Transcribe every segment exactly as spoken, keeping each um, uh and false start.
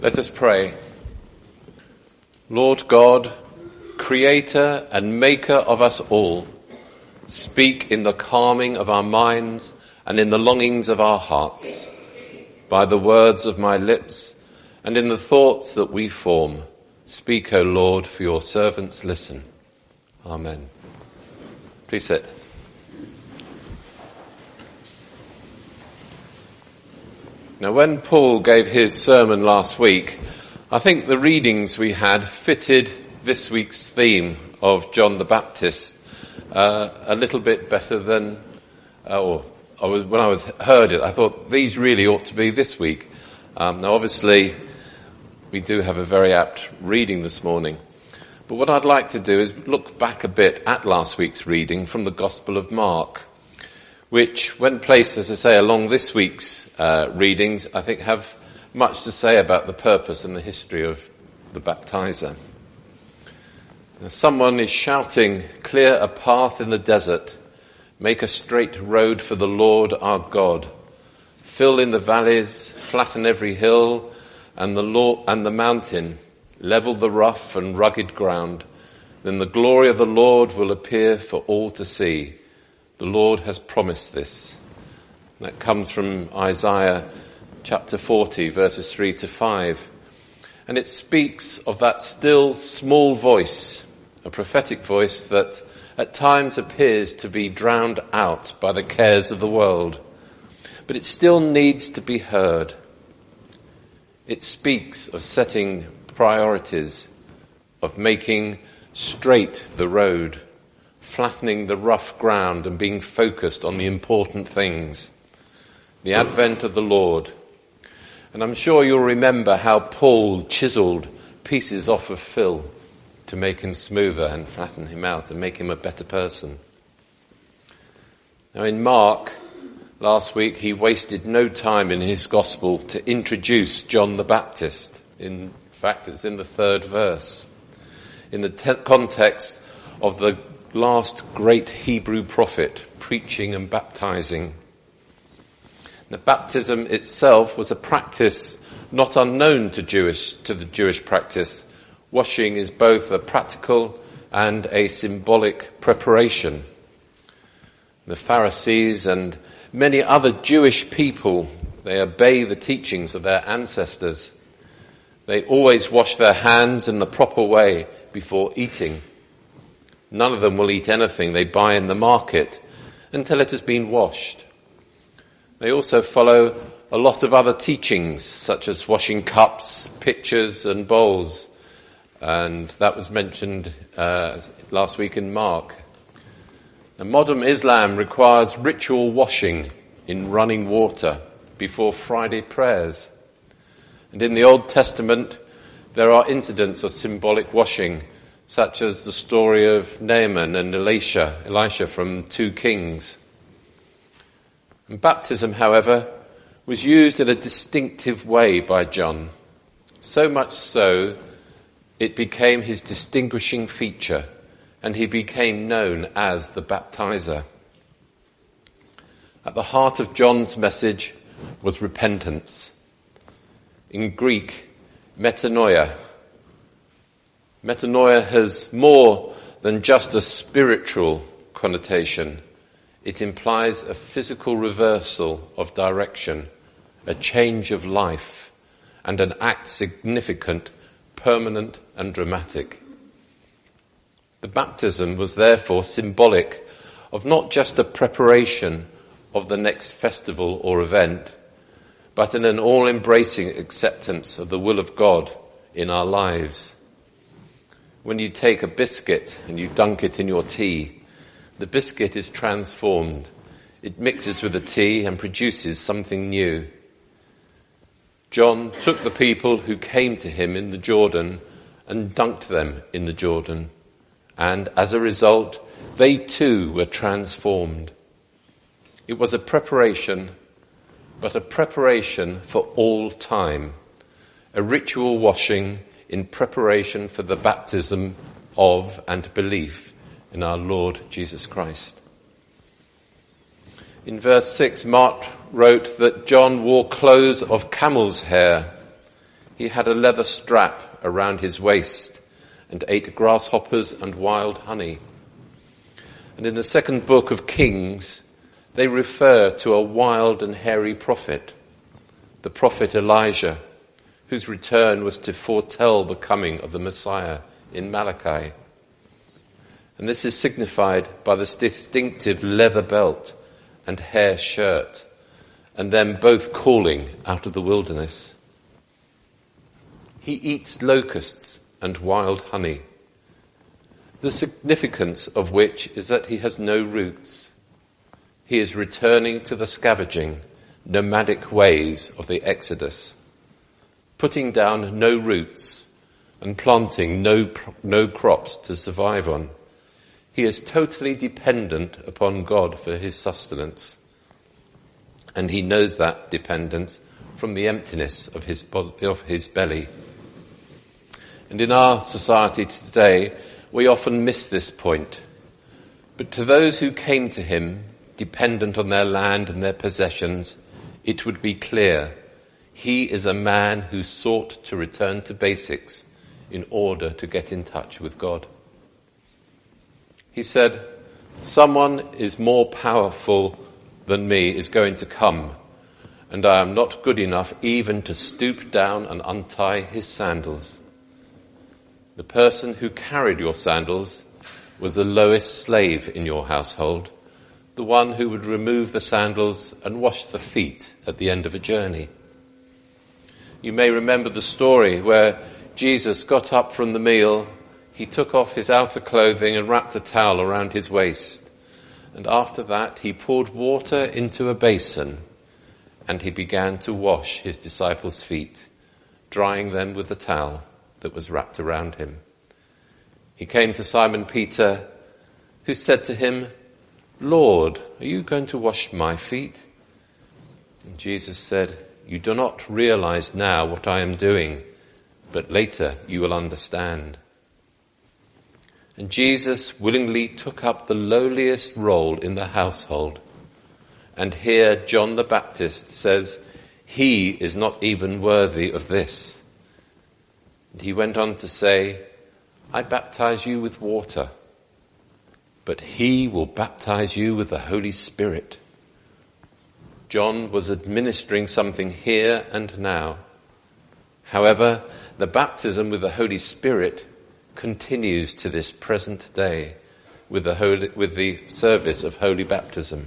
Let us pray. Lord God, creator and maker of us all, speak in the calming of our minds and in the longings of our hearts, by the words of my lips and in the thoughts that we form. Speak, O Lord, for your servants listen. Amen. Please sit. Now, when Paul gave his sermon last week, I think the readings we had fitted this week's theme of John the Baptist uh, a little bit better than, uh, or I was, when I was heard it, I thought these really ought to be this week. Um, now, obviously, we do have a very apt reading this morning, but what I'd like to do is look back a bit at last week's reading from the Gospel of Mark, which, when placed, as I say, along this week's uh, readings, I think have much to say about the purpose and the history of the baptizer. Now, someone is shouting, "Clear a path in the desert, make a straight road for the Lord our God. Fill in the valleys, flatten every hill and the law, and the mountain, level the rough and rugged ground. Then the glory of the Lord will appear for all to see. The Lord has promised this." And that comes from Isaiah chapter forty, verses three to five. And it speaks of that still small voice, a prophetic voice that at times appears to be drowned out by the cares of the world. But it still needs to be heard. It speaks of setting priorities, of making straight the road, flattening the rough ground and being focused on the important things. The advent of the Lord. And I'm sure you'll remember how Paul chiseled pieces off of Phil to make him smoother and flatten him out and make him a better person. Now in Mark, last week, he wasted no time in his gospel to introduce John the Baptist. In fact, it's in the third verse. In the te- context of the last great Hebrew prophet preaching and baptizing. The baptism itself was a practice not unknown to Jewish to the Jewish practice. Washing is both a practical and a symbolic preparation. The Pharisees and many other Jewish people, they obey the teachings of their ancestors. They always wash their hands in the proper way before eating. None of them will eat anything they buy in the market until it has been washed. They also follow a lot of other teachings, such as washing cups, pitchers and bowls. And that was mentioned uh, last week in Mark. Now, modern Islam requires ritual washing in running water before Friday prayers. And in the Old Testament, there are incidents of symbolic washing, such as the story of Naaman and Elisha, Elisha from two Kings. And baptism, however, was used in a distinctive way by John, so much so it became his distinguishing feature, and he became known as the baptizer. At the heart of John's message was repentance. In Greek, metanoia. Metanoia has more than just a spiritual connotation. It implies a physical reversal of direction, a change of life, and an act significant, permanent, and dramatic. The baptism was therefore symbolic of not just a preparation of the next festival or event, but in an all-embracing acceptance of the will of God in our lives. When you take a biscuit and you dunk it in your tea, the biscuit is transformed. It mixes with the tea and produces something new. John took the people who came to him in the Jordan and dunked them in the Jordan. And as a result, they too were transformed. It was a preparation, but a preparation for all time. A ritual washing in preparation for the baptism of and belief in our Lord Jesus Christ. In verse six, Mark wrote that John wore clothes of camel's hair. he had a leather strap around his waist and ate grasshoppers and wild honey. And in the second book of Kings, they refer to a wild and hairy prophet, the prophet Elijah, whose return was to foretell the coming of the Messiah in Malachi. And this is signified by this distinctive leather belt and hair shirt, and them both calling out of the wilderness. He eats locusts and wild honey, the significance of which is that he has no roots. He is returning to the scavenging, nomadic ways of the Exodus, putting down no roots and planting no, no crops to survive on. He is totally dependent upon God for his sustenance. And he knows that dependence from the emptiness of his, of his belly. And in our society today, we often miss this point. But to those who came to him, dependent on their land and their possessions, it would be clear he is a man who sought to return to basics in order to get in touch with God. He said, someone is more powerful than me is going to come, and I am not good enough even to stoop down and untie his sandals. The person who carried your sandals was the lowest slave in your household, the one who would remove the sandals and wash the feet at the end of a journey. You may remember the story where Jesus got up from the meal, he took off his outer clothing and wrapped a towel around his waist. And after that, he poured water into a basin and he began to wash his disciples' feet, drying them with the towel that was wrapped around him. He came to Simon Peter, who said to him, Lord, are you going to wash my feet? And Jesus said, you do not realize now what I am doing, but later you will understand. And Jesus willingly took up the lowliest role in the household. And here John the Baptist says, he is not even worthy of this. And he went on to say, I baptize you with water, but he will baptize you with the Holy Spirit. John was administering something here and now. However, the baptism with the Holy Spirit continues to this present day with the, holy, with the service of holy baptism.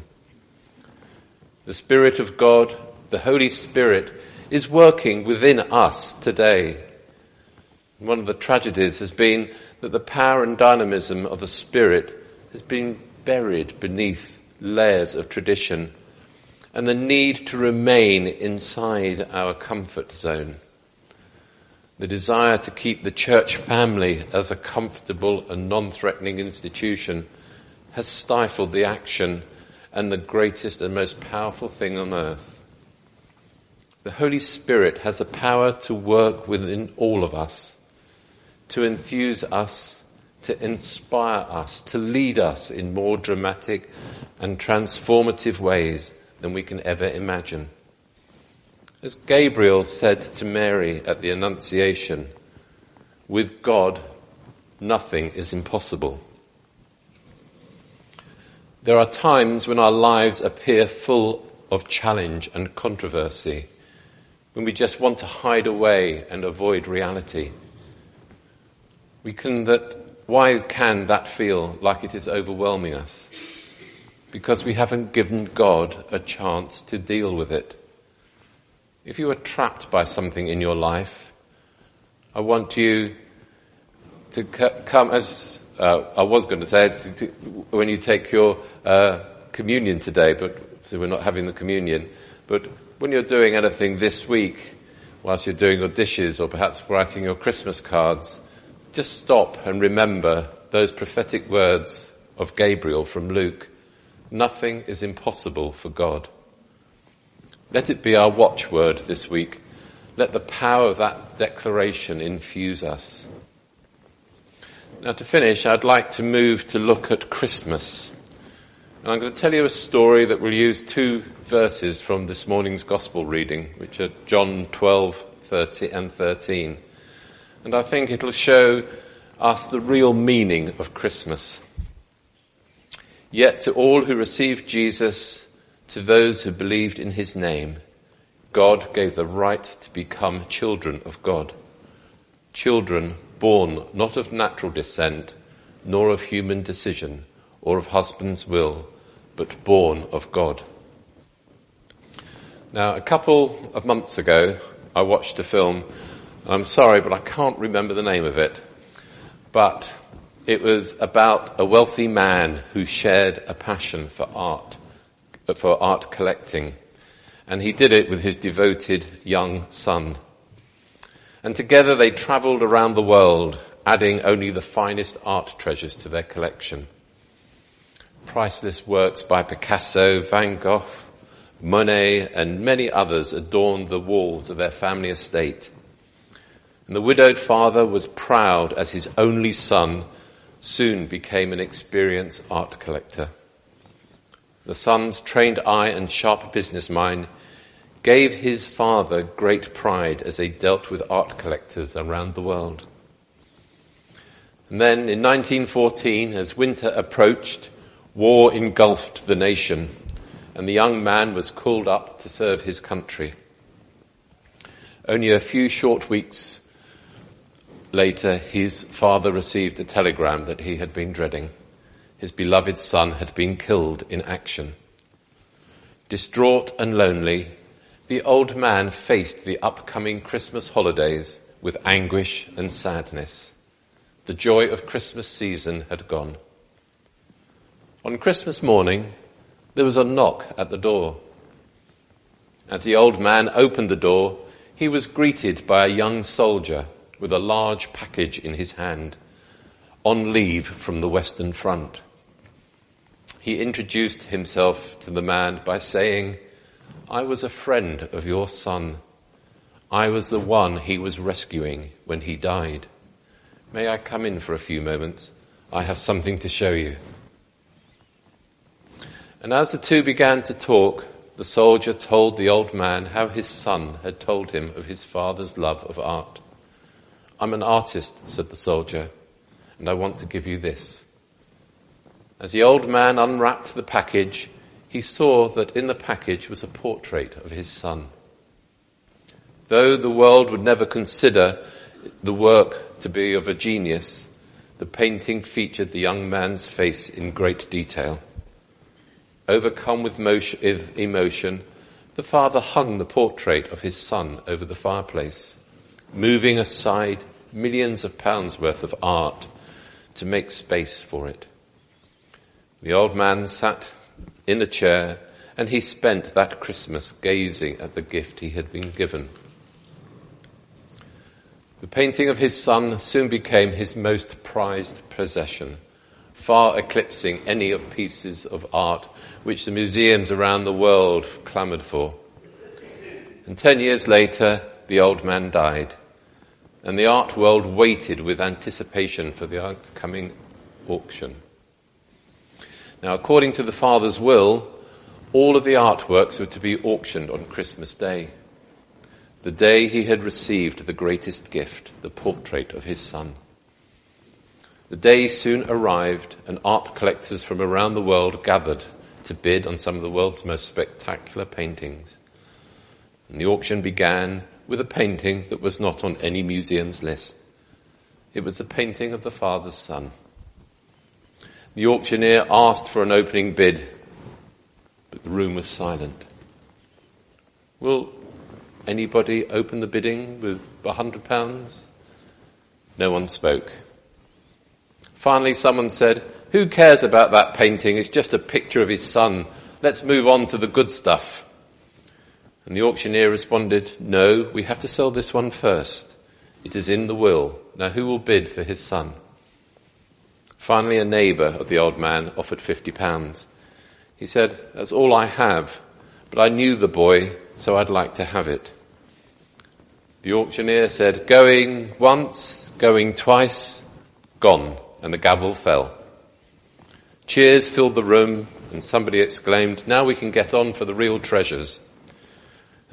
The Spirit of God, the Holy Spirit, is working within us today. One of the tragedies has been that the power and dynamism of the Spirit has been buried beneath layers of tradition and the need to remain inside our comfort zone. The desire to keep the church family as a comfortable and non-threatening institution has stifled the action and the greatest and most powerful thing on earth. The Holy Spirit has the power to work within all of us, to infuse us, to inspire us, to lead us in more dramatic and transformative ways than we can ever imagine. As Gabriel said to Mary at the Annunciation, with God, nothing is impossible. There are times when our lives appear full of challenge and controversy, when we just want to hide away and avoid reality. We can that, why can that feel like it is overwhelming us? Because we haven't given God a chance to deal with it. If you are trapped by something in your life, I want you to come, as uh, I was going to say, to, to, when you take your uh, communion today, but so we're not having the communion, but when you're doing anything this week, whilst you're doing your dishes or perhaps writing your Christmas cards, just stop and remember those prophetic words of Gabriel from Luke. Nothing is impossible for God. Let it be our watchword this week. Let the power of that declaration infuse us. Now, to finish, I'd like to move to look at Christmas. And I'm going to tell you a story that will use two verses from this morning's gospel reading, which are John twelve thirty and thirteen. And I think it'll show us the real meaning of Christmas. Yet to all who received Jesus, to those who believed in his name, God gave the right to become children of God. Children born not of natural descent, nor of human decision, or of husband's will, but born of God. Now, a couple of months ago, I watched a film, and I'm sorry, but I can't remember the name of it. But it was about a wealthy man who shared a passion for art, for art collecting. And he did it with his devoted young son. And together they travelled around the world, adding only the finest art treasures to their collection. Priceless works by Picasso, Van Gogh, Monet, and many others adorned the walls of their family estate. And the widowed father was proud as his only son soon became an experienced art collector. The son's trained eye and sharp business mind gave his father great pride as they dealt with art collectors around the world. And then in nineteen fourteen, as winter approached, war engulfed the nation, and the young man was called up to serve his country. Only a few short weeks later, his father received a telegram that he had been dreading. His beloved son had been killed in action. Distraught and lonely, the old man faced the upcoming Christmas holidays with anguish and sadness. The joy of Christmas season had gone. On Christmas morning, there was a knock at the door. As the old man opened the door, he was greeted by a young soldier with a large package in his hand, on leave from the Western Front. He introduced himself to the man by saying, "I was a friend of your son. I was the one he was rescuing when he died. May I come in for a few moments? I have something to show you." And as the two began to talk, the soldier told the old man how his son had told him of his father's love of art. "I'm an artist," said the soldier, "and I want to give you this." As the old man unwrapped the package, he saw that in the package was a portrait of his son. Though the world would never consider the work to be of a genius, the painting featured the young man's face in great detail. Overcome with emotion, the father hung the portrait of his son over the fireplace, moving aside millions of pounds worth of art to make space for it. The old man sat in a chair, and he spent that Christmas gazing at the gift he had been given. The painting of his son soon became his most prized possession, far eclipsing any of pieces of art which the museums around the world clamoured for. And ten years later, the old man died, and the art world waited with anticipation for the upcoming auction. Now, according to the father's will, all of the artworks were to be auctioned on Christmas Day, the day he had received the greatest gift, the portrait of his son. The day soon arrived, and art collectors from around the world gathered to bid on some of the world's most spectacular paintings. And the auction began with a painting that was not on any museum's list. It was the painting of the father's son. The auctioneer asked for an opening bid, but the room was silent. "Will anybody open the bidding with a hundred pounds? No one spoke. Finally, someone said, "Who cares about that painting? It's just a picture of his son. Let's move on to the good stuff." And the auctioneer responded, "No, we have to sell this one first. It is in the will. Now who will bid for his son?" Finally, a neighbour of the old man offered fifty pounds. He said, "That's all I have, but I knew the boy, so I'd like to have it." The auctioneer said, "Going once, going twice, gone," and the gavel fell. Cheers filled the room, and somebody exclaimed, "Now we can get on for the real treasures."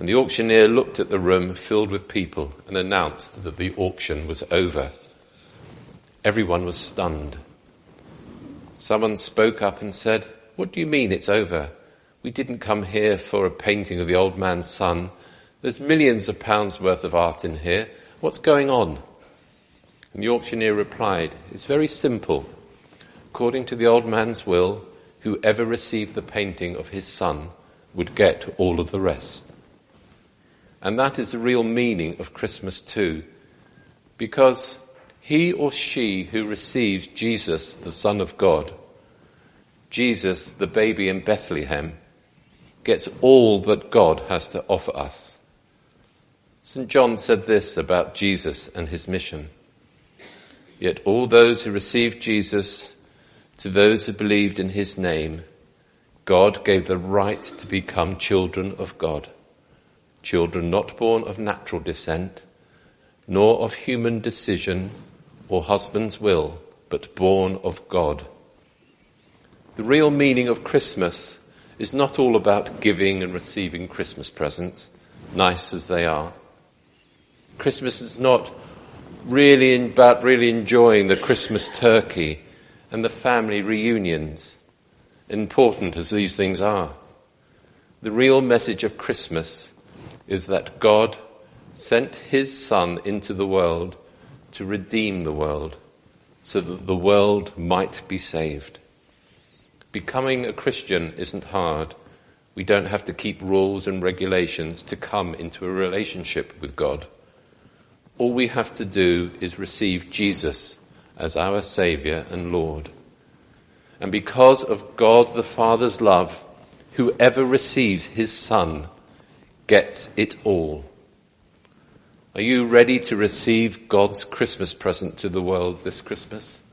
And the auctioneer looked at the room filled with people and announced that the auction was over. Everyone was stunned. Someone spoke up and said, "What do you mean it's over? We didn't come here for a painting of the old man's son. There's millions of pounds worth of art in here. What's going on?" And the auctioneer replied, "It's very simple. According to the old man's will, whoever received the painting of his son would get all of the rest." And that is the real meaning of Christmas too, because he or she who receives Jesus, the Son of God, Jesus, the baby in Bethlehem, gets all that God has to offer us. Saint John said this about Jesus and his mission: "Yet all those who received Jesus, to those who believed in his name, God gave the right to become children of God, children not born of natural descent, nor of human decision or husband's will, but born of God." The real meaning of Christmas is not all about giving and receiving Christmas presents, nice as they are. Christmas is not really about really enjoying the Christmas turkey and the family reunions, important as these things are. The real message of Christmas is that God sent his Son into the world to redeem the world so that the world might be saved. Becoming a Christian isn't hard. We don't have to keep rules and regulations to come into a relationship with God. All we have to do is receive Jesus as our Saviour and Lord. And because of God the Father's love, whoever receives his Son gets it all. Are you ready to receive God's Christmas present to the world this Christmas?